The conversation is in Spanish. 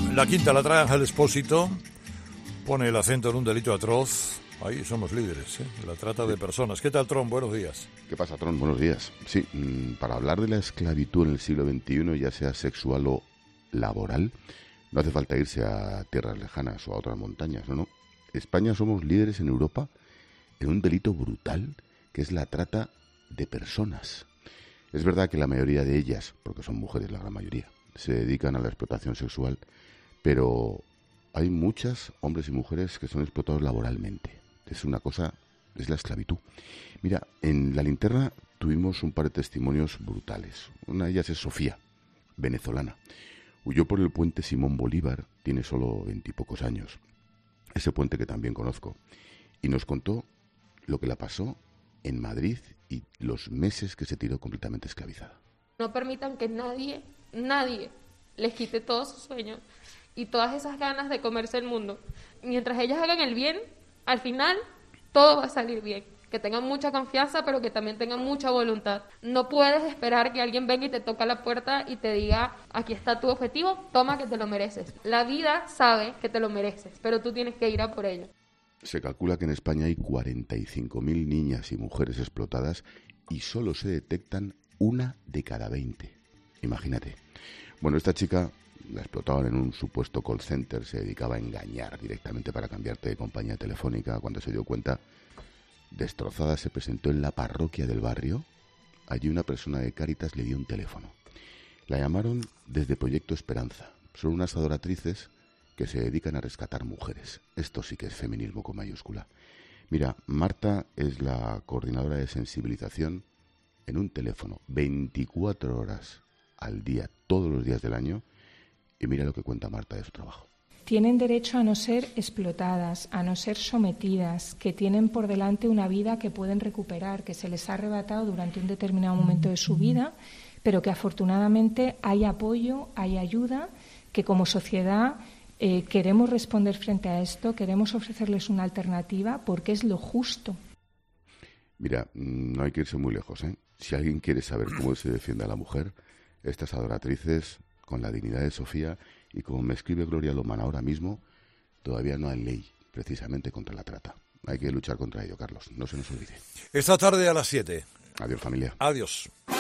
La quinta la trae Ángel Expósito, pone el acento en un delito atroz. Ahí somos líderes, ¿eh? La trata de personas. ¿Qué tal, Tron? Buenos días. ¿Qué pasa, Tron? Buenos días. Sí, para hablar de la esclavitud en el siglo XXI, ya sea sexual o laboral, no hace falta irse a tierras lejanas o a otras montañas, ¿no? España somos líderes en Europa en un delito brutal que es la trata de personas. Es verdad que la mayoría de ellas, porque son mujeres la gran mayoría, se dedican a la explotación sexual, pero hay muchas hombres y mujeres que son explotados laboralmente. Es una cosa, es la esclavitud. Mira, en La Linterna tuvimos un par de testimonios brutales. Una de ellas es Sofía, venezolana. Huyó por el puente Simón Bolívar, tiene solo 20 y pocos años. Ese puente que también conozco. Y nos contó lo que la pasó en Madrid y los meses que se tiró completamente esclavizada. No permitan que nadie les quite todos sus sueños y todas esas ganas de comerse el mundo. Mientras ellas hagan el bien, al final todo va a salir bien. Que tengan mucha confianza, pero que también tengan mucha voluntad. No puedes esperar que alguien venga y te toque la puerta y te diga, aquí está tu objetivo, toma que te lo mereces. La vida sabe que te lo mereces, pero tú tienes que ir a por ello. Se calcula que en España hay 45.000 niñas y mujeres explotadas y solo se detectan 1 de cada 20. Imagínate. Bueno, esta chica la explotaban en un supuesto call center, se dedicaba a engañar directamente para cambiarte de compañía telefónica. Cuando se dio cuenta, destrozada, se presentó en la parroquia del barrio. Allí una persona de Cáritas le dio un teléfono. La llamaron desde Proyecto Esperanza. Son unas adoratrices que se dedican a rescatar mujeres. Esto sí que es feminismo con mayúscula. Mira, Marta es la coordinadora de sensibilización en un teléfono 24 horas al día, todos los días del año. Y mira lo que cuenta Marta de su trabajo. Tienen derecho a no ser explotadas, a no ser sometidas, que tienen por delante una vida que pueden recuperar, que se les ha arrebatado durante un determinado momento de su vida, pero que afortunadamente hay apoyo, hay ayuda, que como sociedad queremos responder frente a esto, queremos ofrecerles una alternativa porque es lo justo. Mira, no hay que irse muy lejos, ¿eh? Si alguien quiere saber cómo se defiende a la mujer, estas adoratrices, con la dignidad de Sofía, y como me escribe Gloria Lomán ahora mismo, todavía no hay ley precisamente contra la trata. Hay que luchar contra ello, Carlos, no se nos olvide. Esta tarde a las 7. Adiós, familia. Adiós.